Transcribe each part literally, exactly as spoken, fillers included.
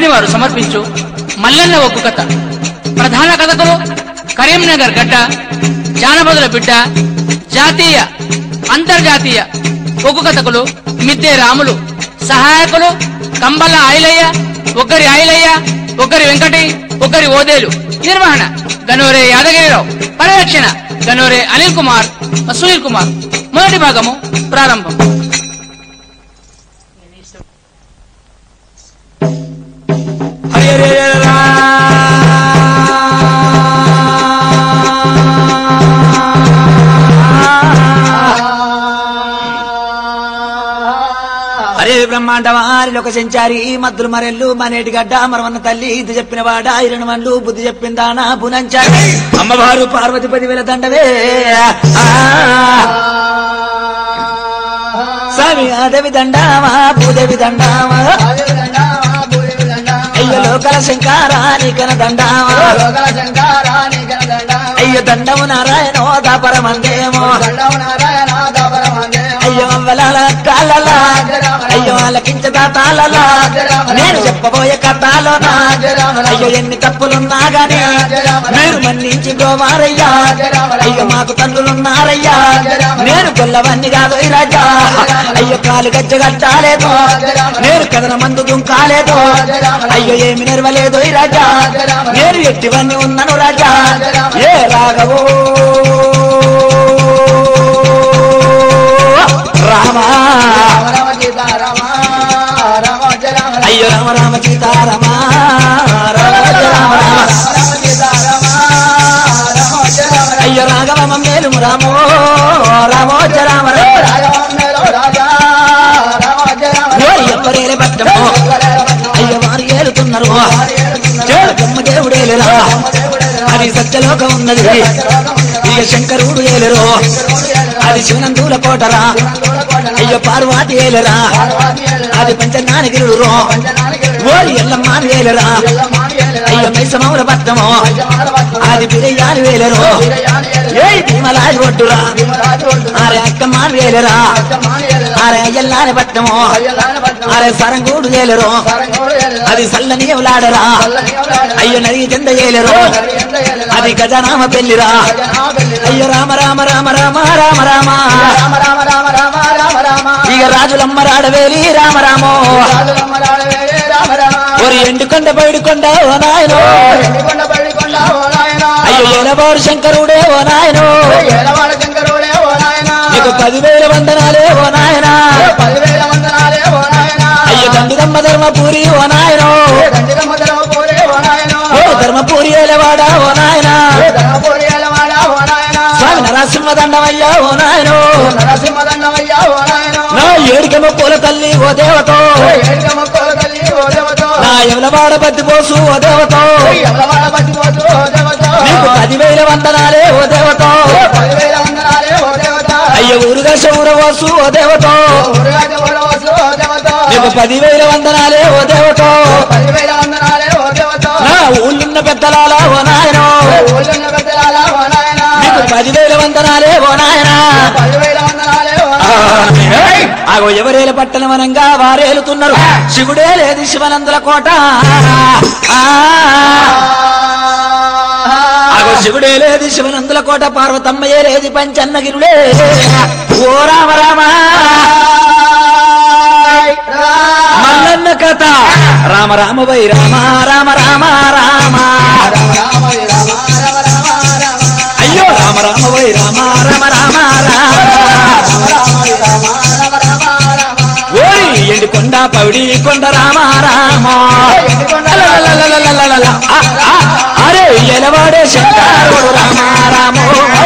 Company వారు సమర్పించు మల్లన్న ఒగ్గు కథ. ప్రధాన కథకులు కరీంనగర్ గడ్డ, జానపదుల బిడ్డ, జాతీయ అంతర్జాతీయ ఒగ్గు కథకులు మిద్దె రాములు. సహాయకులు కంబల ఆయిలయ్య, ఒక్కరి ఆయిలయ్య, ఒక్కరి వెంకటి, ఒక్కరి ఓదేలు. నిర్వహణ గనోరే యాదగిరిరావు. పర్యవేక్షణ గనోరే అనిల్ కుమార్, సునీల్ కుమార్. మొదటి భాగము ప్రారంభం. అరే బ్రహ్మాండవారి లోక సంచారి మద్దులు మరెల్లు మనేటి గడ్డ మరవన్న తల్లి ఇది చెప్పిన వాడ ఇరణ మండ్లు బుద్ధి చెప్పిందానా పునంచారి అమ్మవారు పార్వతి పది వేల దండవే స్వామి ఆదేవి దండామా భూదేవి దండామా అయ్య లోకల శంకారానికన దండామా అయ్య దండము నారాయణో దాపరమందేమో అయ్యో అవ్వలాల కాలలా అయ్యో అలకించదా తాళలా నేను చెప్పబోయే కథలోనా అయ్యో ఎన్ని తప్పులున్నా గాని మీరు మన్నించి గోవారయ్యా అయ్యో మాకు తండ్రులున్నారయ్యా నేను కొల్లవన్నీ కాదు ఈ రాజా అయ్యో కాలు గజ్జ కట్టాలేదు నేను కథన మందు దుంకాలేదు అయ్యో ఏమి నెరవలేదు ఈ రాజా నేను ఎట్టివన్నీ ఉన్నాను రాజా ఏ రాఘవో రామా అయ్యో రామ రామ సీతారామ రామ రామ అయ్యో రాఘవ మేలు రామో రామోజ రామ ఎవరేలే పట్టమో అయ్యో వారు ఏలుతున్నారు బొమ్మ దేవుడేలేరా అది సత్యలోకం ఉన్నది ఇక శంకరుడు ఏలేరు అది శివనందుల కోటరా అయ్యో పార్వతి ఏలరా అది పంచనానగిరుడు ఓరి ఎల్లమ్మ వేలరా అయ్యో మైసమౌల పట్టమో అది బిరయ్యాలు వేలరు ఏ భీమలాది ఒడ్డురా అరే అక్కమ్మ వేలరా అరే అయ్యల్లాని పట్టమో అరే సరంగూడు వేలరు అది సల్లని ఎవలాడరా అయ్యో నది చెంద ఏలరు అది గజనామ పెళ్లిరా అయ్యో రామ రామ రామ రామ రామ రామ ఇక రాజులమ్మ రాడవేలి రామ రామో ఒరి ఎండుకొండ బయడుకొండ ఓ నాయనో అయ్యో ఏలవాడు శంకరుడే ఓ నాయనో నీకు పదివేల వందనాలే ఓ నాయనా అయ్యో దండుదమ్మ ధర్మపూరి ఓ నాయనో ఓ ధర్మపూరి ఏలవాడా ఓ నాయనా స్వామి నరసింహ దండమయ్యా ఓ నాయనో నా ఏడికమ్మ పూల తల్లి ఓ దేవతో నా ఎవలవాడ బద్ది పోసు ఓ దేవతో నీకు పదివేల వందనాలే ఓ దేవతో అయ్యో ఊరుగా శౌరవాసు ఓ దేవతో నీకు పదివేల వందనాలే ఓ దేవతో నా ఊళ్ళున్న పెద్దలాలా ఓ నాయనో నీకు పదివేల వందనాలే ఓ నాయనా ఆగో ఎవరేల పట్టణ వనంగా వారేలుతున్నారు శివుడే లేదు శివనందుల కోట ఆగో శివుడే లేదు శివనందుల కోట పార్వతమ్మయే లేదు పంచన్నగిరుడే ఓ రామ రామ మల్లన్న కథ రామ రామ వై రామ రామ రామ రామ అయ్యో రామ రామ వై రామ రామ రామ రామ ఓరి ఎండికొండ పౌడి కొండ రామ రామ అరే ఎలవాడే శంకరుడు రామ రామో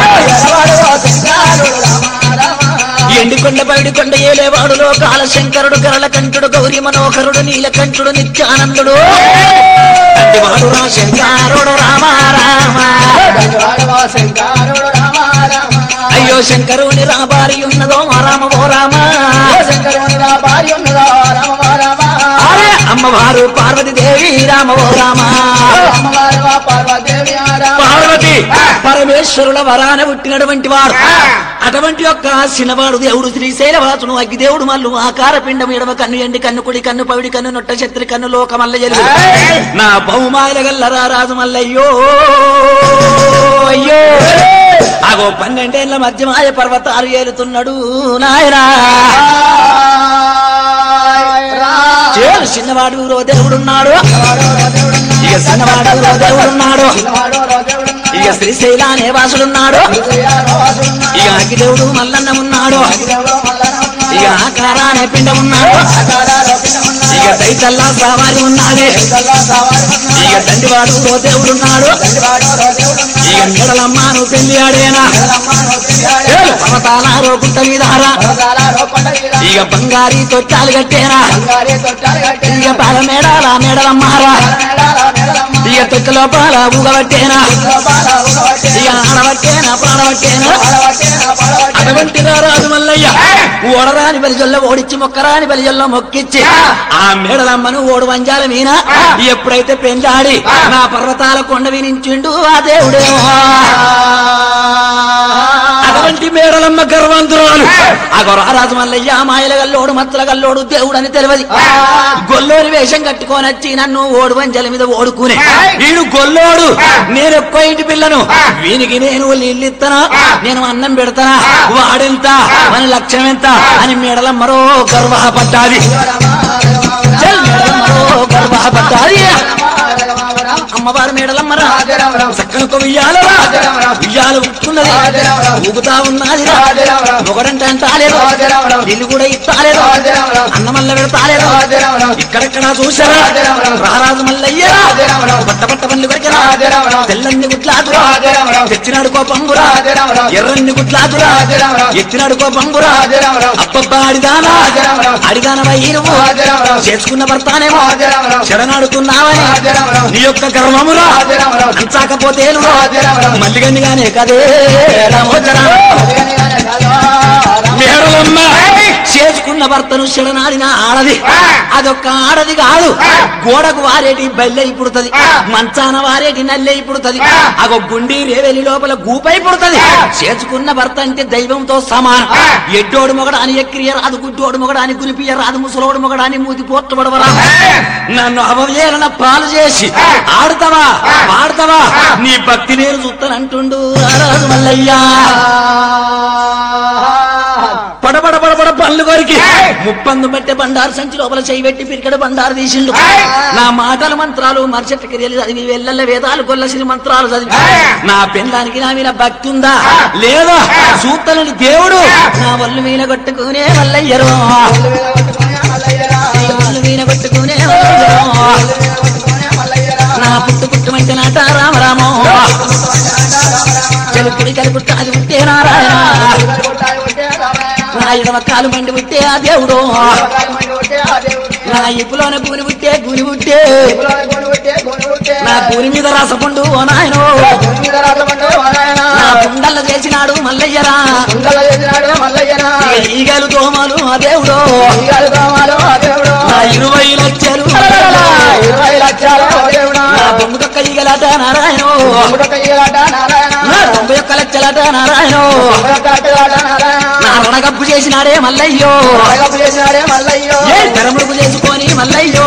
ఎండికొండ పైడికొండ ఏలేవాడు లోకాల శంకరుడు గరళ కంఠుడు గౌరీ మనోహరుడు నీలకంఠుడు నిత్యానందుడు వాడు రా శంకరుడు రామ రామ అయ్యో శంకరుని రా భార్య ఉన్నదో రామ ఓ రామ అరే అమ్మ అమ్మవారు పార్వతీదేవి రామ ఓ రామ పార్వతి పరమేశ్వరుల వరాన పుట్టినటువంటి వాడు అటువంటి యొక్క చిన్నవాడు దేవుడు శ్రీశైలవాసును అగ్గిదేవుడు మల్లు ఆకార పిండం ఎడమ కన్ను ఎండి కన్ను కుడి కన్ను పవిడి కన్ను నొట్ట శత్రి కన్ను లోక మల్ల జరుగు నా బహుమాయల గల్లరా రాజు మల్లయ్యో అయ్యో అగో పన్నెండేళ్ల మధ్యమాయ పర్వతాలు ఏలుతున్నాడు నాయనా చిన్నవాడు రో దేవుడున్నాడు ఇక చిన్నవాడు రో దేవుడున్నాడు ఇక శ్రీశైల అనే వాసుడున్నాడు ఇక అగ్గిదేవుడు మల్లన్న ఉన్నాడు ఇక ఆకార అనే పిండం ఉన్నాడు ఇక దైతల్లా సవారి ఉన్నాడే ఇక తండ్రివాడు రో దేవుడున్నాడు ఇక మెడలమ్మాను పెళ్లి ఆడేనా పర్వతాల రోకుంట విధారా ఇక బంగారీ తొట్టాలు కట్టేనా ఇక పాల మేడాల మేడలమ్మారా ఇక తొక్క లోపాల ఊగబట్టేనా ఇక ఆడబట్టేనా పాడబట్టేనా అటువంటి రాజు మల్లయ్య ఓడరాని బలిజల్లో ఓడిచ్చి మొక్కరాని బలిజల్లో మొక్కిచ్చి ఆ మేడలమ్మను ఓడు వంజాల మీన ఎప్పుడైతే పెంచాడి నా పర్వతాల కొండ వినించిండు ఆ దేవుడేమో అటువంటి మేడలమ్మ గర్వంతురాలు అగరాజు మల్లయ్య మాయల గల్లోడు మత్తల గల్లోడు దేవుడు అని తెలియదు గొల్లోని వేషం కట్టుకొని వచ్చి నన్ను ఓడు వంజల మీద ఓడుకునే వీడు గొల్లోడు నేను ఎక్కువ ఇంటి పిల్లను వీనికి నేను నీళ్ళు ఇస్తానా నేను అన్నం పెడతానా వాడెంత మన లక్ష్యం ఎంత అని మేడలమ్మరో గర్వపడ్డాది మేడలమ్మరో గర్వపడ్డాది అమ్మవారు మేడలమ్మరా చక్కను ఉయ్యాల ఉయ్యాలు ఉట్టున్నది ఊగుతా ఉన్నది ఒకడంటే అంటాలేదు ఇల్లు కూడా ఇస్తాలేదు అన్నమల్ల పెడతాలేదు ఇక్కడెక్కడ చూసారా రారాజు మల్లయ్య పట్ట పట్ట పనులు కొరికరా తెల్లని గుట్లాదురా తెచ్చినాడు కోపంగురా ఎర్రన్ని గుట్లాదురా ఎత్తినాడు కోపంగురా అబ్బబ్బా అడిదానా అడిదాన వైరువు చేసుకున్న భర్తానేమో శరణాడుతున్నావని నీ యొక్క గర్వమురా అంచాకపోతే మల్లిగన్నిగానే కదే మేడలమ్మ చేసుకున్న భర్తను శరణాడిన ఆడది అదొక్క ఆడది కాదు గోడకు వారేటి బల్లెయి పుడుతుంది మంచాన వారేటి నల్లెయి పుడుతుంది అగొ గుండి రేవెలి లోపల గూపై పుడుతుంది చేసుకున్న భర్త అంటే దైవంతో సమానం ఎడ్డోడు మొగడాని ఎక్కిరియ రాదు గుడ్డోడు మొగడాని గురిపియ రాదు ముసలోడు మొగడాని మూతి పోర్చబడవరా నన్ను అవలేలన పాలు చేసి ఆడుతావా పాడతావా నీ భక్తి నేను చూస్తానంటుండు రారాజు మల్లయ్యా పడబడ పడబడ పనులు కొరికి ముప్పందు పెట్టే బండారు సంచి లోపల చేయి పెట్టి పిరికడ బండారు తీసిండు నా మాటల మంత్రాలు మరుసటి క్రియలు చదివి వెళ్ళల్ల వేదాలు కొల్లసిన మంత్రాలు చదివి నా పెళ్ళానికి నా మీద భక్తి ఉందా లేదా సూతలని దేవుడు నా వల్లు మీద కొట్టుకునే మల్లయ్యరో వల్లు మీద కొట్టుకునే నా పుట్టు పుట్టుమంటే నాట రామరామో చెలుపుడి కలుపుట్ట అది పుట్టే నారాయణ నా ఇడవ కాలు మండి పుట్టే ఆ దేవుడు నా ఇప్పులోన గూని పుట్టే గూని పుట్టే నా గూని మీద రాసపండు ఓ నాయనో నా కుండల్ల చేసినాడు మల్లయ్యరా ఈగలు దోమలు ఆ దేవుడు నా ఇరవై లక్షలు నా బొమ్ముదొక్క ఈగలాట నారాయణో నా తొంభై ఒక్క లక్షలాట నారాయణో నా రుణగప్పు చేసినాడే మల్లయ్యో ధరముడుకు చేసుకొని మల్లయ్యో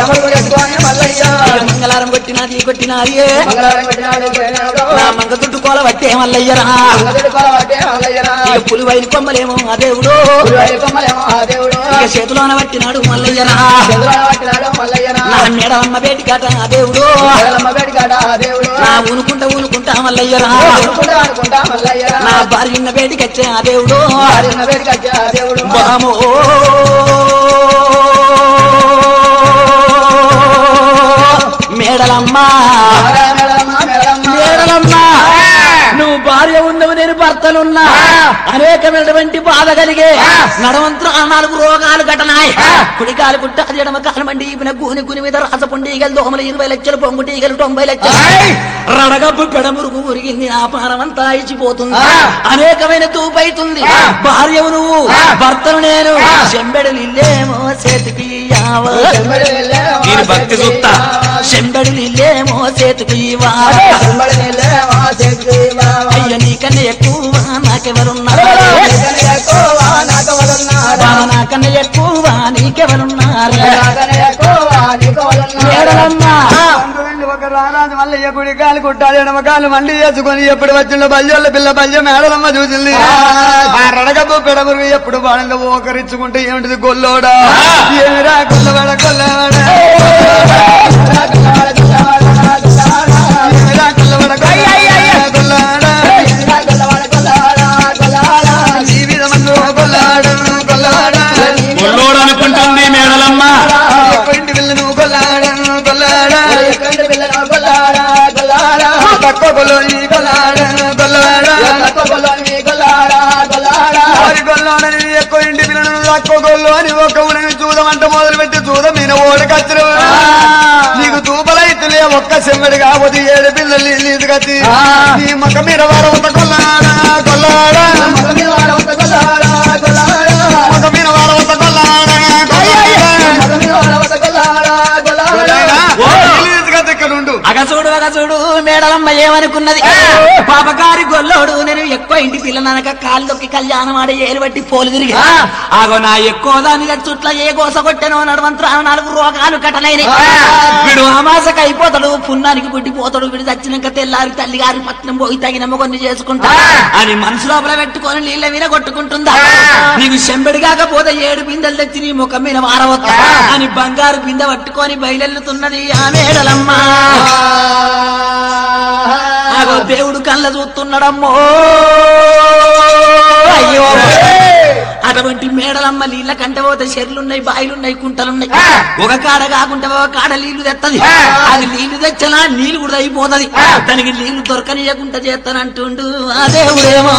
మంగళారం కొట్టినది కొట్టినది నా మంగ దుడ్డు కోల పట్టే మల్లయ్యరా పులి వైలు కొమ్మలేమో ఆ దేవుడు చేతిలోన పట్టినాడు మల్లయ్యరా నా మేడమ్మ బేటి కాట ఆ దేవుడు నా ఊనుకుంటా ఊనుకుంటా మల్లయ్యరా నా భార్యన్న బేటికి వచ్చే ఆ దేవుడు బామో మేడలమ్మ మేడలమ్మ నువ్వు భార్య ఉన్నవి నేను భర్తలున్నా అనేకమైనటువంటి బాధ కలిగే నడవంతరం నాలుగు రోగాలు ఘటనాయి కుడికాలు పుట్ట ఎడమ కాలు మండి ఈపిన గూని గుని మీద రాసపుండి ఈగలు దోమలు ఇరవై లక్షలు పొంగుటి ఈగలు తొంభై లక్షలు రడగబ్బు పెడమురుగు ఉరిగింది ఆ పారమంతా ఇచ్చిపోతుంది అనేకమైన తూపైతుంది భార్యవు నువ్వు భర్తను నేను చెంబెడలు ఇల్లేమో చేతికి నేను భక్తి చూస్తా చెంబెడలు ఇల్లేమో చేతికి అయ్య నీకన్నా ఎక్కువ నాకెవరున్నారు నాకన్నా ఎక్కువ నీకెవరున్నారు ఒక రారాజు మల్లయ్య గుడి కాలు కుట్టాలి ఎడమకాలు మండి చేసుకుని ఎప్పుడు వచ్చిండో బల్యోళ్ళ పిల్ల బల్య మేడలమ్మ చూసింది ఆ రడగబ్బు పెడబురు ఎప్పుడు బాణంగా ఓకరించుకుంటే ఏమిటిది గొల్లోడా ఏమిరా గొల్లవాడ గొల్లవాడ గొల్లోడు అనుకుంటుంది మేడలమ్మ ఇంటి పిల్లను గొల్లాడ గొల్లాడ తక్కువ గొల్లోని గొల్లాడ గొల్లాడ గొల్లాడని ఎక్కువ ఇంటి పిల్లను తక్కువ గొల్లు అని ఒక ఉనని చూదమంట మొదలు పెట్టి చూద మీన ఓడకచ్చరు నీకు తూపలైతులే ఒక్క సెమ్మడి కాకపోతే ఏడు పిల్లలు నీది కత్తి నీ మొక్క మీద వాడవంత గొల్లాడ గొల్లాడ మొక్క మీద వాడవంత గొల్లాడ అగచూడు అగచూడు మేడలమ్మ ఏమనుకున్నది పాపగారి గొల్లోడు నేను ఎక్కువ ఇంటి పిల్లనక కాలు దొక్కి కళ్యాణం ఆడే ఏలు బట్టి పోలు తిరిగి ఆగో నా ఎక్కువ దాని చుట్ల ఏ గోస కొట్టెనో నడవంతరా నాలుగు రోగాలు కట్టలేని వీడు అమాసకు అయిపోతాడు పున్నానికి పుట్టిపోతాడు వీడు చచ్చినాక తెల్లారి తల్లి గారి పట్నం పోయి తగినమ్మ కొన్ని చేసుకుంటా అని మనసు లోపల పెట్టుకొని నీళ్ళ మీద కొట్టుకుంటుందా నీకు చెంబడి కాకపోతే ఏడు బిందెలు తెచ్చి నీ ముఖం మీద మారవద్దు అని బంగారు బిందె పట్టుకొని బయలుతున్నది ఆ మేడలమ్మ ఆగో దేవుడు కళ్ళ చూస్తున్నాడమ్మో అయ్యో అటువంటి మేడలమ్మ నీళ్ళ కంటే పోతే చెర్లున్నాయి బాయిలున్నాయి కుంటలున్నాయి ఒక కాడ కాకుండా ఒక కాడ నీళ్లు తెత్తది అది నీళ్లు తెచ్చలా నీళ్లు కూడా అయిపోతది దానికి నీళ్లు దొరకనియకుండా చేస్తానంటుండు ఆ దేవుడేమో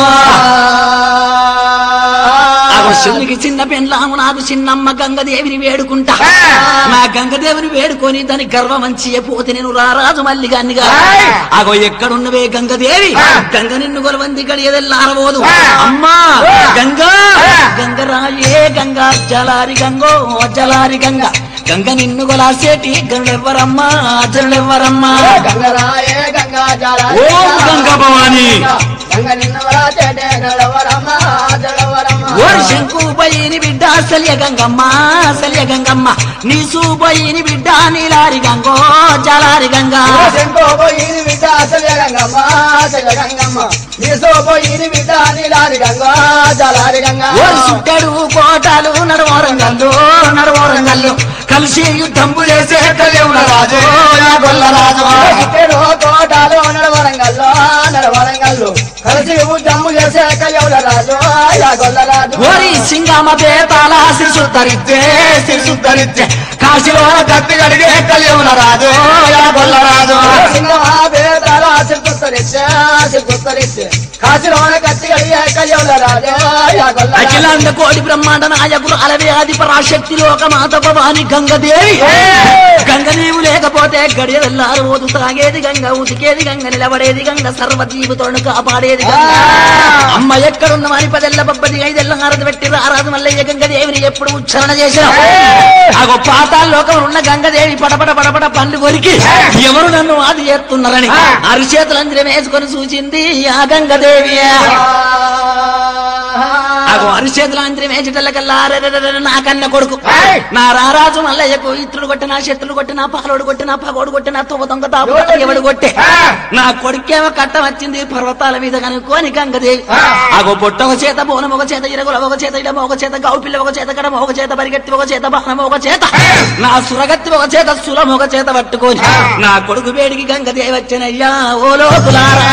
శివునికి చిన్న పెండ్లాము నాకు చిన్నమ్మ గంగదేవిని వేడుకుంటా నా గంగదేవిని వేడుకొని దాని గర్వమంచి పోతే నేను రారాజు మల్లి గానిగా అగో ఎక్కడున్నవే గంగదేవి గంగ నిన్ను కొలవంది గడియదెల్లారబోదు అమ్మా గంగా గంగరాయే గంగా జలారి గంగో జలారి గంగ గంగ నిన్ను కొలాసేటి గనులెవ్వరమ్మా జనులెవ్వరమ్మా గంగరాయే గంగా జలారి ఓం గంగా భవాని ఓరి శంకుపోయిని బిడ్డ సల్య గంగమ్మ సల్య గంగమ్మ నీ సూపోయిని బిడ్డ నీలారి గంగో జలారి గంగా శంకుపోయిని బిడ్డ సల్య గంగమ్మ సల్య గంగమ్మ నీ సూపోయిని బిడ్డ నీలారి గంగో జలారి గంగా ఓరి సుట్టడు కోటాలు నడవరంగల్లు నడవరంగల్లు కలిసి యుద్ధంబు చేసే కలియుగ రాజు గొల్లరాజు కోటాలు నడవరంగల్లో నడవరంగల్లు కలిసి యుద్ధంబు చేసే కలియుగ రాజు గొల్లరాజు ఓరి సింగమ బేతాల శిశుద్ధరిత్తే శిశుద్ధరిత్తే కాశీలో కత్తి గడిగే కలియుగ రాజు గొల్లరాజు సింగమ బేతాల శిశుద్ధరిత్తే శిశుద్ధరిత్తే కాశీలోన కత్తి గడిగే కలియుగ రాజు అఖిలాండ కోటి బ్రహ్మాండ నాయకులు అలవే ఆది పరాశక్తి లోకమాత భవాని గంగదేవి గంగ నీవు లేకపోతే గడియ వెళ్ళారు ఓదు తాగేది గంగ ఉతికేది గంగ నిలబడేది గంగ సర్వజీవితోను కాపాడేది గంగ అమ్మ ఎక్కడున్న వారి పదెల్ల బొబ్బది ఐదెల్ల హారతి పెట్టి రారాజు మల్లయ్య గంగదేవిని ఎప్పుడు ఉచ్చారణ చేసిన ఆగో పాతాల లోకం ఉన్న గంగదేవి పడపడ పడపడ పండు కొరికి ఎవరు నన్ను ఆది చేస్తున్నారని అరిచేతులందరం వేసుకొని చూసింది ఆ గంగదేవి అరిచేతులు అంతరం వేసేటల్లకల్లా నా కన్న కొడుకు నా రారాజు మల్లయ్యకు ఇత్రుడు కొట్టినా శత్రులు కొట్టినా పాలోడు కొట్టినా పగోడు కొట్టినా తొవ్వ దొంగ తాపు ఎవడు కొట్టే నా కొడుకేమో కట్టం వచ్చింది పర్వతాల మీద కనుక్కోని గంగదేవి ఆగో పొట్ట ఒక చేత బోనం ఒక చేత ఇరగుల ఒక చేత ఇడమ ఒక చేత గౌ పిల్ల ఒక చేత కడమ ఒక చేత పరిగెత్తి ఒక చేత బాణం ఒక చేత నా సురగత్తి ఒక చేత సులం ఒక చేత పట్టుకొని నా కొడుకు వేడికి గంగదేవి వచ్చనయ్యా ఓ లోకులారా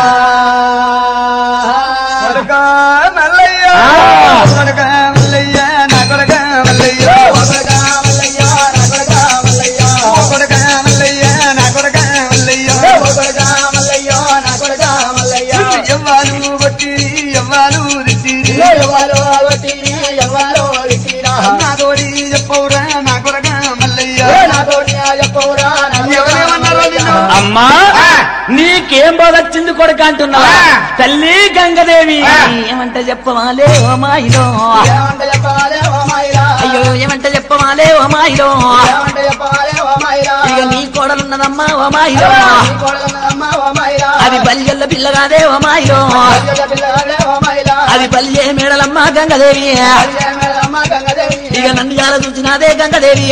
మల్లయ్య కొడక మల్లయ్య నా కొడక మల్లయ్య కొడక మల్లయ్య నా కొడక మల్లయ్య నా కొడక మల్లయ్య కొడక మల్లయ్య నా కొడక మల్లయ్య ఎవ్వాలు బట్టి ఎవ్వాలు రిట్టి ఎవ్వాలు బట్టి ఎవ్వాలు రిట్టిరా నా తోడి చెప్పవురా ఏం బోధొచ్చింది కొడుకు అంటున్నావా తల్లి గంగదేవి ఏమంటే చెప్పవాలే ఓ మాయిలో అయ్యో ఏమంటే చెప్పవాలే ఓ మాయిలో ఇక నీ కోడలున్నదమ్మా ఓ మాయిలో అది బల్యల్ల పిల్లగాదే ఓ మాయిలో అది బల్యే మేడలమ్మ గంగదేవి ఇక నన్ను చాలా చూసినాదే గంగదేవి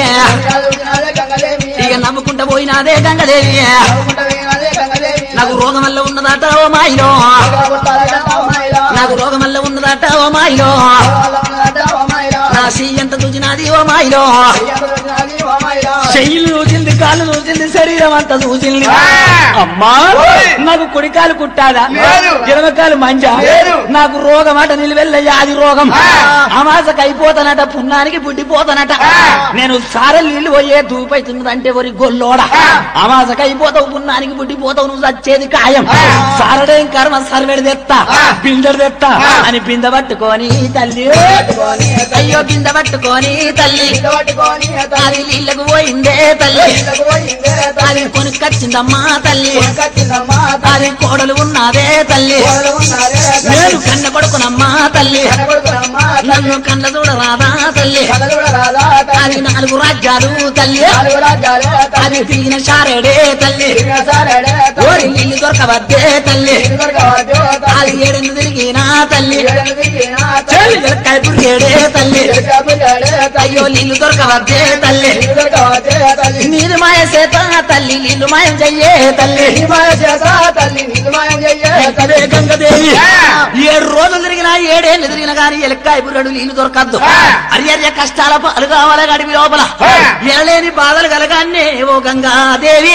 ఇక నమ్ముకుంటా పోయినాదే గంగదేవి నాకు రోగం వల్ల ఉన్నదట ఓ మాయిలో నాకు రోగం వల్ల ఉన్నదట ఓ మాయిలో నా సీ ఎంత చూసినది ఓ మాయిలో చెయ్యిలు చూసింది కాళ్ళు చూసింది శరీరం అంతా చూసింది అమ్మా నాకు కుడికాలు కుట్టాదా ఎడమకాలు మంజా నాకు రోగం అట నిలువెల్లయ్యా అది రోగం అమాసకు అయిపోతానట పున్నానికి బుడ్డిపోతానట నేను సారెలు నీళ్లు పోయే దూపైతున్నదంటే ఒరి గొల్లోడ అమాసకు అయిపోతావు పున్నానికి బుడ్డిపోతావు నువ్వు చచ్చేది ఖాయం సారడేం కర్మ సర్వేడు తెత్తా బిందెడు తెత్తా అని బింద పట్టుకొని తల్లి అయ్యో బింద పట్టుకొని తల్లి అది నీళ్ళకు పోయిందే తల్లి అది కొనుక్కొచ్చిందమ్మా తల్లి అది కోడలు ఉన్నదే తల్లి నేను కన్న కొడుకునమ్మా తల్లి నన్ను కన్న చూడరాదా తల్లి అది నాలుగు రాజ్యాలు తల్లి అది తిరిగిన షారేడే తల్లి ఓరి నీళ్ళు దొరకవద్దే తల్లి అది ఏడెందు తిరిగినా తల్లి కైపురిగేడే తల్లి అయ్యో నీళ్ళు దొరకవద్దే తల్లి నీరు మాయ చేత తల్లి నీళ్ళు మాయం చెయ్యే తల్లి గంగదేవి ఏడు రోజులు తిరిగినా ఏడేళ్ళు తిరిగిన గాని ఎలక్కాయ బుర్రడు నీళ్లు దొరకద్దు అర్యర్య కష్టాల పాలు కావాలి గడిపి లోపల ఎనలేని బాధలు కలగానే ఓ గంగాదేవి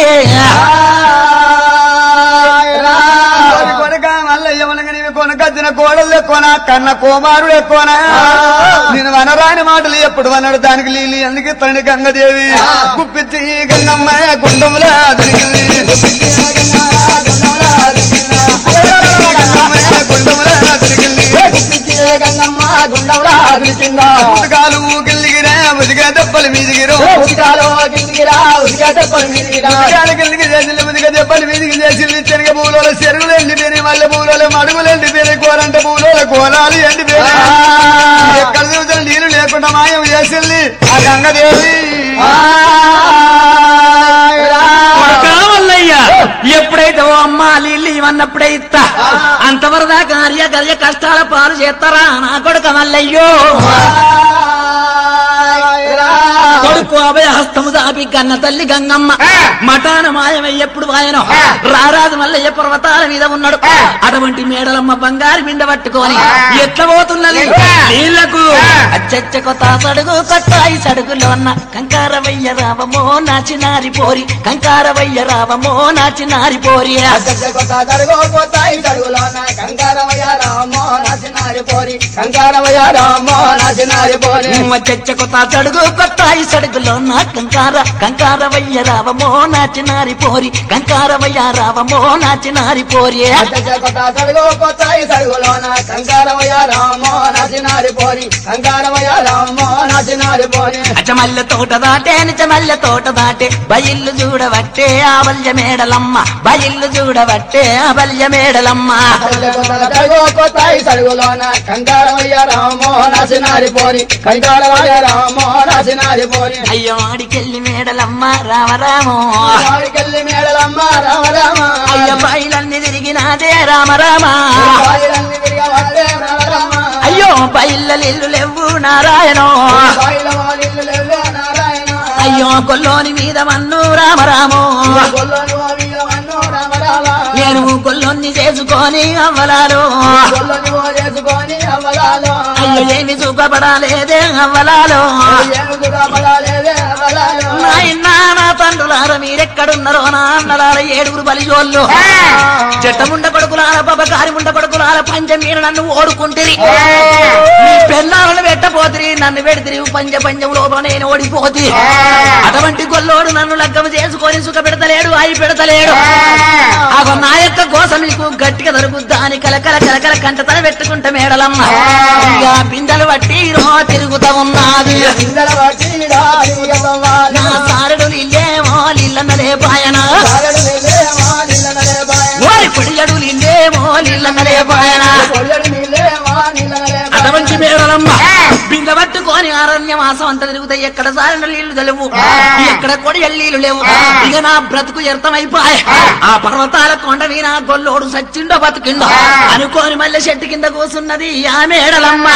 కొనక మల్లయ్య మనక నీవి కొనకచ్చిన కోడలు ఎక్కువనా కన్న కుమారుడు ఎక్కువనా నేను వనరాని మాటలు ఎప్పుడు వనడు దానికి లీలి అందుకే తండ్రి గంగదేవి గుప్పిచ్చి గంగమ్మ గుండములా దొరికింది పుస్తకాలు గిల్లిగిరా ఉదిగా దెబ్బలు మీదిగిరు గిల్లిగి చేసింది ఉదిగా దెబ్బలు మీదికి చేసింది చెనగ పూలలో చెరువులు ఎండిపోయినాయి మల్లె పూలలో మడుగులు ఎండిపోయినాయి కోరంట పూలలో కోలాలు ఎండిపోయినాయి ఎక్కడ చూసిన నీళ్లు లేకుండా మాయం చేసింది ఆ గంగదేవి ఎప్పుడైతే ఓ అమ్మా నీళ్ళు ఇవన్నప్పుడే ఇస్తా అంతవరదా కార్య కార్య కష్టాల పాలు చేస్తారా నా కొడుక మల్లయ్యో కొడుకు అభయ హస్తము దాపి కన్న తల్లి గంగమ్మ మఠాన మాయమై ఎప్పుడు వాయనో రారాజు మల్లయ్య పర్వతాల మీద ఉన్నాడు అటువంటి మేడలమ్మ బంగారు బిండ పట్టుకొని ఎట్ల పోతున్నది నీళ్లకు అచ్చచ్చ కొత్త సడుగు కొత్తాయి సడుగులో ఉన్న కంకారవయ్య రావమో నాచినారి పోరి కంకారవయ్య రావమో నాచినారి పోరి చచ్చ కొత్త సడుగు కొత్తాయి సడుగులో నా కంకార కంకారవయ్య రావమో నాచినారి పోరి కంకారవయ్య రావమో నాచినారి పోరి అచమల్ల తోట దాటే నిచమల్ల తోట దాటే బయిల్లు చూడవట్టే ఆవల్య మేడలమ్మ బయిల్లు చూడవట్టే ఆవల్య మేడలమ్మ అయ్యో ఆడికెళ్ళి మేడలమ్మ రామరామో అయ్యో బయలన్నీ తిరిగినాదే రామరామ అయ్యో బయళ్ళు లేవు నారాయణో అయ్యో కొల్లోని మీద మన్ను రామరామో నేను కొల్లోని చేసుకొని అవ్వలాలో అయ్యో ఏమి చూపబడాలేదే అవ్వలాలో నా తండ్రులార మీరెక్కడున్నారో నా అన్నలార ఏడుగురు బలిజోళ్ళు చెట్టముండ కొడుకులార పబకారి ముండ కొడుకులార పంచ మీరు నన్ను ఓడుకుంటిరి మీ పెళ్ళాలను పెట్టపోతిరి నన్ను పెడితిరి పంచ పంచం లోపల నేను ఓడిపోతి అటువంటి గొల్లోడు నన్ను లగ్గము చేసుకొని సుఖ పెడతలేడు అయి పెడతలేడు ఆ నా యొక్క కోసం నీకు గట్టిగా దొరుకుద్దా అని కలకల కలకల కంట తల పెట్టుకుంటా మేడలమ్మ ఇక బిందెలు బట్టి రో తిరుగుతా ఉన్నది నా సారడు నీళ్ళేమో నీళ్ళన్నదే పాయన ఓరి నీళ్ళంగలే పోయనా అటువంటి మేడలమ్మ బింద పట్టుకొని అరణ్యమాసం అంత తిరుగుతాయి ఎక్కడ సారిన నీళ్లు తెలువు ఎక్కడ కూడా ఎల్లీలు లేవు ఇక నా బ్రతుకు వ్యర్థమైపోయి ఆ పర్వతాల కొండ మీద గొల్లోడు సచ్చిండో బతుకిండో అనుకోని మళ్ళీ చెట్టు కింద కూసున్నది ఆ మేడలమ్మ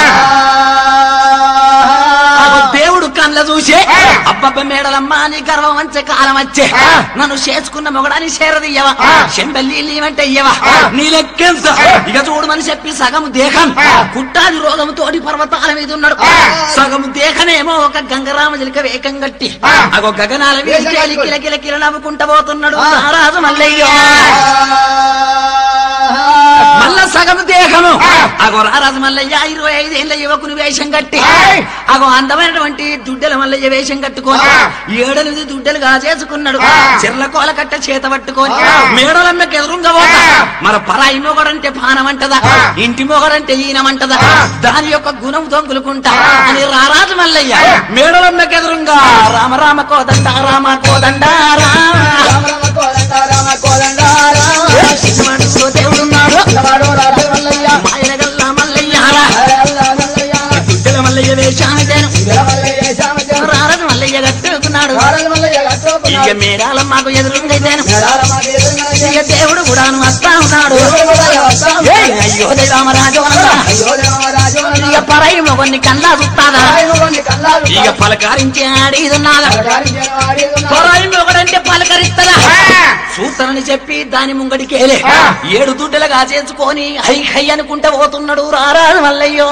దేవుడు కళ్ళ చూసే అబ్బబ్బ మేడలమ్మ నీ గర్వం వచ్చే కాలం వచ్చే నన్ను చేసుకున్న మొగడాని చేరదియ్యవా చెంబెల్లి నీవంటే ఇయ్యవా నీ లెక్కెంత ఇక చూడమని చెప్పి సగం దేహం కుట్టాది రోగం తోటి పర్వతాల మీద ఉన్నాడు సగం దేహనేమో ఒక గంగరామ చిలిక వేకం గట్టి అగో గగనాల వీడికి కిల కిల కిల నవ్వుకుంటా పోతున్నాడు రాజు మల్లయ్య మల్ల సగం దేహము అగో రారాజు మల్లయ్య ఇరవై ఐదేళ్ల యువకుని వేషం కట్టి అగో అందమైనటువంటి దుడ్డల మల్లయ్య వేషం కట్టుకొని ఏడెనిమిది దుడ్డలుగా చేసుకున్నాడు చెర్ల కోల కట్ట చేత పట్టుకొని మేడలమ్మకి ఎదురుగా పోతా మన పరాయి మొగడంటే పానమంటదా ఇంటి మొగడంటే ఈనమంటదా దాని యొక్క గుణం దొంగులుకుంటా అని రారాజు మల్లయ్య మేడలమ్మకి ఎదురుగా రామ రామ కోదండ రామ కోదండ రామ దేవుడున్నాడు మాయనగల్ల మల్లయ్య దుడ్డల మల్లయ్య వేషాను రారాజు మల్లయ్య కట్టుకున్నాడు ఇక మేడాలం మాకు ఎదురుంగైతేను ఇక దేవుడు కూడా వస్తా ఉన్నాడు అయ్యో రామరాజు ఇక పరాయి మొగన్ని కల్లా చూస్తాదా ఇక పలకరించి ఆడిదున్నాదా పరాయి మొగడంటే పలకరిస్తారా చూస్తానని చెప్పి దాని ముంగడికేలే ఏడు దుడ్డలుగా చేసుకొని హై హై అనుకుంటా పోతున్నాడు రారాజు మల్లయ్యో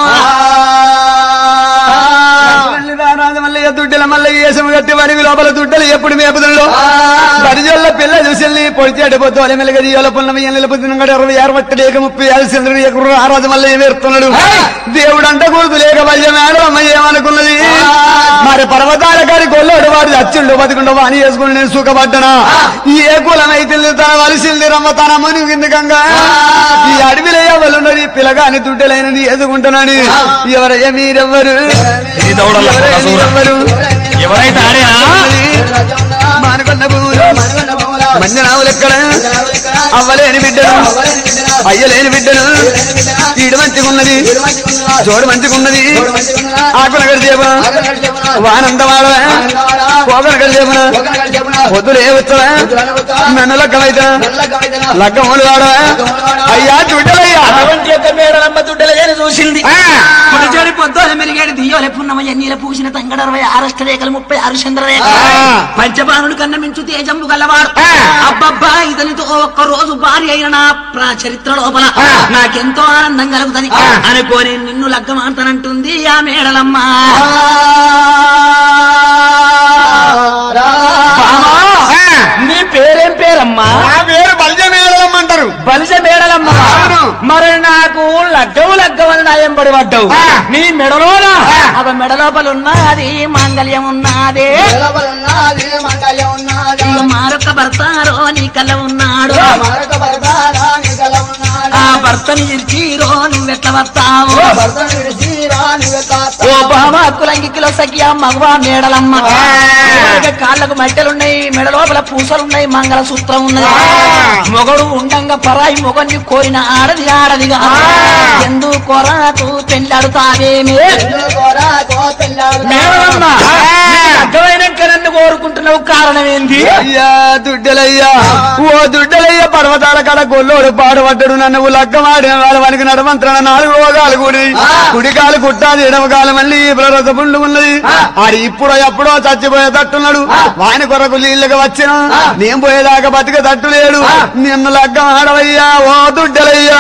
మల్లయ్య దుడ్డల మల్లయ్య వేసం కట్టి వడివి లోపల దుడ్డలు ఎప్పుడు మేపుతుండో బడిజల్ల పిల్ల చూసి పొడిచేట పోతే మెలగదియోల పుల్లమయ్య నిలబుద్దినగడ ఇరవై ఆరు వట్టి లేక ముప్పై ఆరు చంద్రుడు ఎగురు ఆరాధు మల్లయ్య వేరుతున్నాడు దేవుడు అంట కూర్చు లేక వల్య మేడం అమ్మయ్య ఏమనుకున్నది మరి పర్వతాల కాడి కొల్లోడు వాడు అచ్చుండు బతుకుండో అని వేసుకుని నేను సుఖపడ్డనా ఏ కులమైతే తన వలసింది రమ్మ తన ముని కిందకంగా ఈ అడవిలో ఎవరున్నది పిల్లగాని దుడ్డలైనది ఎదుకుంటున్నాడు ఎవరయ్య మీరెవ్వరు ఎవరైతే మానుకొండ భూములు మంజనావులు ఎక్కడ అవ్వలేని బిడ్డను అయ్యలేని బిడ్డను ఈడు మంచిగున్నది జోడు మంచిగున్నది ఆకుల గడి చేపన వానందవాడ పోగన గడి చేపన పొద్దులే వచ్చా నన్ను లగ్గమైతే లగ్గములు వాడ అయ్యా దుడ్డలయ్యా మేడలమ్మ దుడ్డలయ్యని చూసింది పొద్దు పొద్దుల మెరిగాడు దియోలే పున్నమయ్య నీల పూసిన తంగడ అరవై ఆరష్ట రేఖలు ముప్పై ఆరు చంద్రరేఖ పంచబాణుడు కన్న మించు తేజంబు గలవాడు అబ్బబ్బా ఇతనితో ఒక్క రోజు భార్య అయిన నా చరిత్ర లోపల నాకెంతో ఆనందం కలుగుతుంది అనుకోని నిన్ను లగ్గమాడతానంటుంది ఆ మేడలమ్మ నీ పేరేం పేరమ్మా నా పేరు బల్జ మేడలమ్మ అంటారు బలిజ మేడలమ్మ మరి నాకు లగ్గవు లగ్గవని నా ఎంబడి పడ్డావు నీ మెడలోనా అవ మెడ లోపల ఉన్నది మాంగళ్యం ఉన్నదే మారొక భర్తారో నీ కల ఉన్నాడు ఆ భర్తని ఇచ్చిరో నువ్వెట్ల వస్తావు ఓ బాబా కులంగికిలో సఖ్యా మగవా మేడలమ్మ కాళ్ళకు మట్టెలున్నాయి మెడ లోపల పూసలున్నాయి మంగళ సూత్రం ఉన్నది మొగడు ఉండంగా పరాయి మొగన్ని కోరిన ఆడది ఆడదిగా ఎందు కొరకు పెళ్ళాడుతావేమే మేడలమ్మ అర్థమైనాక నన్ను కోరుకుంటున్నావు కారణం ఏంటి అయ్యా దుడ్డలయ్యా ఓ దుడ్డలయ్య పర్వతాల కడ గొల్లోడు పాడుపడ్డాడు నన్ను లగ్గమాడిన వాళ్ళ వానికి నడమంత్రణ నాలుగు రోగాలు కూడి కుడికాలు కుట్టాది ఎడమకాలు మళ్ళీ రస పుండు ఉన్నది ఆడి ఇప్పుడో ఎప్పుడో చచ్చిపోయే తట్టున్నాడు వాని కొరకు నీళ్ళగా వచ్చిన నేను పోయేదాకా బతిక తట్టు లేడు నిన్ను లగ్గం ఆడవయ్యా ఓ దుడ్డలయ్యా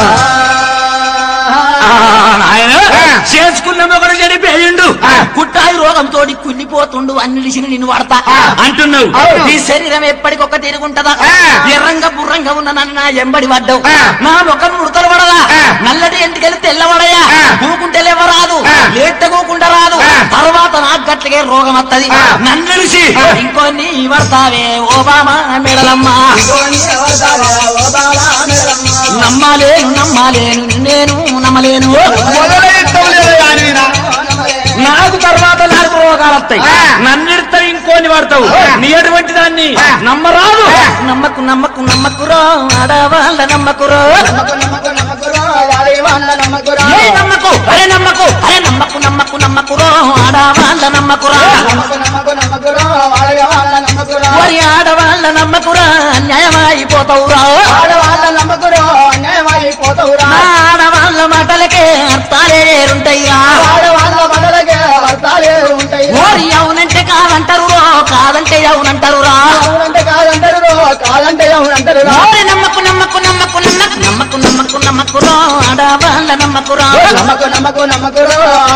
చేసుకున్న మొగడు చెడిపోయిండు కుట్టాయి రోగంతో కుళ్ళిపోతుండు అన్నిలిసిన నిన్ను వాడతా అంటున్నావు నీ శరీరం ఎప్పటికొక తిరుగుంటదా ఎర్రంగా బుర్రంగా ఉన్న నన్ను నా ఎంబడి పడ్డావు నా ముఖం ముడతలు పడదా నల్లటి ఎంటికెళ్ళి తెల్లవడయా కూకుంటే లేవరాదు లేట్టకోకుండా రాదు తర్వాత నాకు గట్లకే రోగం వత్తది నన్నులిసి ఇంకొన్ని పడతావే ఓబామా మెడలమ్మ నమ్మలేను నమ్మలేను నేను నమ్మలేను నాకు తర్వాత నాలుగు రోగాలు వస్తాయి నన్నిడితే ఇంకోని పడతావు నీ అటువంటి దాన్ని నమ్మరాదు నమ్మకు నమ్మకు నమ్మకురో ఆడవాళ్ళ నమ్మకురో ఏ నమ్మకు అరే నమ్మకు అరే నమ్మకు నమ్మకు నమ్మకురో ఆడవాళ్ళ నమ్మకురా మరి ఆడవాళ్ళ నమ్మకురా అన్యాయమైపోతావురా ఆడవాళ్ళ మాటలకే అర్థాలే ఉంటాయిరా ఓరి అవునంటే కాదంటారు కాదంటే అవునంటారురా ఓరి నమ్మకు నమ్మకు నమ్మకు నమ్మకు నమ్మకు నమ్మకు నమ్మకురో ఆడవాళ్ళ నమ్మకురా నమ్మకు నమ్మకు నమ్మకు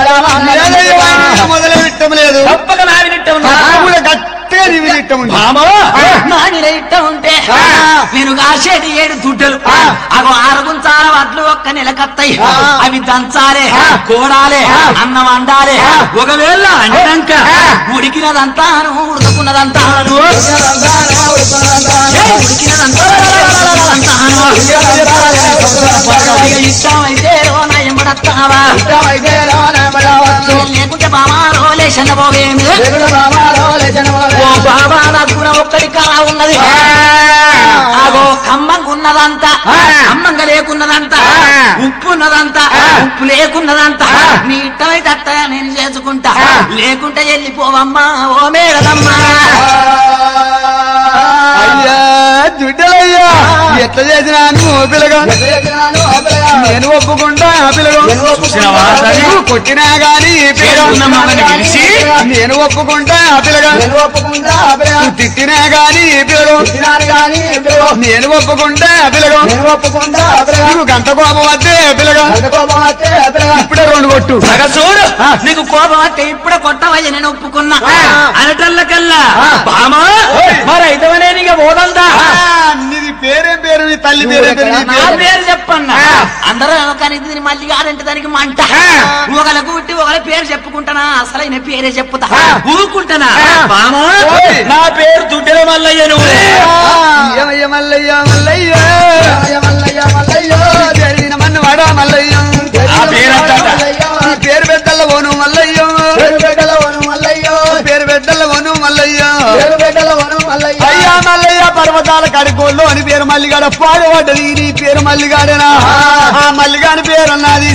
మొదలు ఇష్టం లేదు తప్పక నావినట్టు కూడా గట్టిగా నీవి ఇష్టం ఉంది నానిల ఇట్టం ఉంటే నేను కాసేటి ఏడు దుడ్డలు అగో ఆరుగుంచాల వడ్లు ఒక్క నెలకత్తాయి అవి దంచాలే కోడాలే అన్నం వండాలే ఒకవేళ అంటాక ఉడికినదంతాను ఉడుకున్నదంతాను ఉడికినదంతా ఇష్టం అయితే రోనయమడతావా లేకుంటే బామా రోలేషన్ పోవేమి ఓ బాబా నాకు కూడా ఒక్కడి కళ ఉన్నది అగో కమ్మంగా ఉన్నదంతా కమ్మంగా లేకున్నదంతా ఉప్పు ఉన్నదంతా ఉప్పు లేకున్నదంతా నీ ఇష్టమైతే అట్ట నేను చేసుకుంటా లేకుంటే వెళ్ళిపోవమ్మా ఓ మేడదమ్మా అయ్యా దుడ్డలయ్యా ఎట్లా చేసినా నువ్వు పిల్లగా నేను ఒప్పుకుంటా పిల్లగా నువ్వు కొట్టినా గాని నేను ఒప్పుకుంటా పిల్లగా నువ్వు తిట్టినా గాని పిల్లగా నేను ఒప్పుకుంటా పిల్లగా నువ్వు గంట కోపం వద్దే పిల్లగా ఇప్పుడే రెండు కొట్టు చూడు నీకు కోపం అంటే ఇప్పుడే కొట్టవయ్య నేను ఒప్పుకున్నా అనటల్లకల్లా బామా మరి అయితేనే నీకు పోదంతా నీది పేరేం పేరు నీ తల్లి పేరే పేరు నీ నా పేరు పేరు చెప్పన్నా అందరూ కానీ దీన్ని మళ్ళీ కాదంటే దానికి మంట ఒకళ్ళకు పుట్టి ఒకళ్ళ పేరు చెప్పుకుంటానా అసలైన పేరే చెప్పుతా ఊరుకుంటానా బామా నా పేరు దుడ్డెల మల్లయ్య నువ్వు ఏమయ్య మల్లయ్య మల్లయ్య జరిగిన మన్ను వాడా మల్లయ్య ఆ పేరంతా ఈ పేరు పెద్దల ఓను మల్లయ్య పేరు పెద్దల ఓను మల్లయ్య అయ్యా మల్లయ్య పర్వతాల కడుకోళ్ళు అని పేరు మల్లిగాడ పాడబడ్డది నీ పేరు మల్లిగాడేనా ఆ మల్లిగాని పేరు అన్నది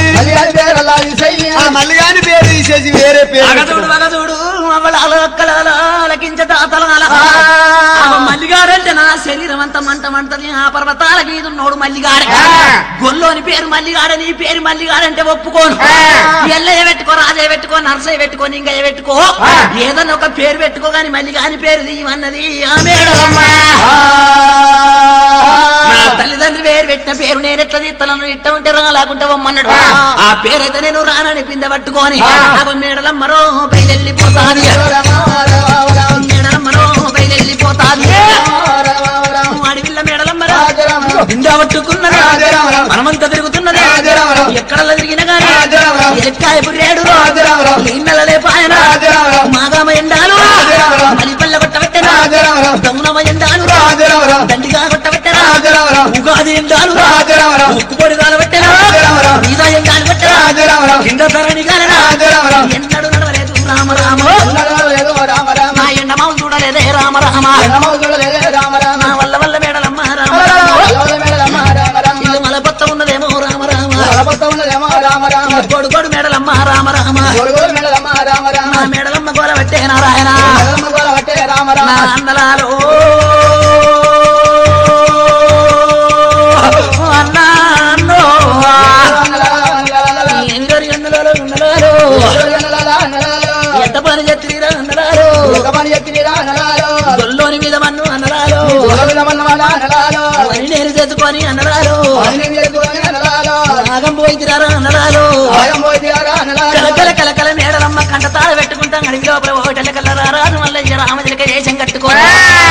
ఆ మల్లిగాని పేరు తీసేసి వేరే పేరు మగదుడు మగదుడు అలకించ తాతల మల్లిగాడంటే నా శరీరం అంతా మంట మంటది ఆ పర్వతాల మీద ఉన్నోడు మల్లిగాడ గొల్లోని పేరు మల్లిగాడ నీ పేరు మల్లిగాడంటే ఒప్పుకోను ఎల్లయ్య పెట్టుకో రాజయ్య పెట్టుకో నర్సయ్య పెట్టుకో ఇంకయ్య పెట్టుకో ఏదన్నా ఒక పేరు పెట్టుకో గాని మల్లిగాని పేరు తీయమన్నది ఆ మేడమ్మ నా తల్లిదండ్రి పేరు పెట్టిన పేరు నేను ఎట్లా తీస్తాను ఇట్ట ఉంటే రా లేకుంటే వమ్మన్నాడు ఆ పేరైతే నేను రానని పింద పట్టుకొని మేడలమ్మరో బయలుపోతాది మేడలమ్మరో బయలుపోతాది అడవిల్ల మేడలమ్మరో బింద పట్టుకున్నది మనమంతా తిరుగుతున్నది ఎక్కడ తిరిగిన గానీ ఎక్కాయ పుర్రాడు ఇన్నలే పాయన మాగామ ఎండాలు మలిపల్ల కొట్టబెట్టనా దమ్మునమ ఎండాలు దండిగా కొట్టబెట్టనా ఉగాది ఎండాలు ఉక్కుపొడి కాలబెట్టనా మీద ఎండాలు పెట్టనా కింద ధరణి కాలనా ఎన్నడు నడవలేదు రామ రామ నా ఎండమావు చూడలేదే రామ రామ నా వల్ల వల్ల మేడలమ్మ రామ ఇల్లు మలపత్త ఉన్నదేమో రామ రామ కొడు కొడు మేడలమ్మ రామ రామ నా మేడలమ్మ గోల పెట్టే నారాయణ నా అన్నలాలో అన్నా అన్నో ఎనిమిది అన్నలాలో ఉన్నలాలో ఎంత పని చెత్తిరా అన్నలాలో గొల్లోని మీద మన్ను అన్నలాలో అని నేను తెచ్చుకొని అన్నలాలో నాగం పోయితిరారా అన్నలాలో కలకల కలకల మేడలమ్మ కంట తాళ పెట్టుకుంటాం అడిగి లోపల హోటల్ కల్లా రారాజు మళ్ళీ రామజలిక వేషం కట్టుకోరా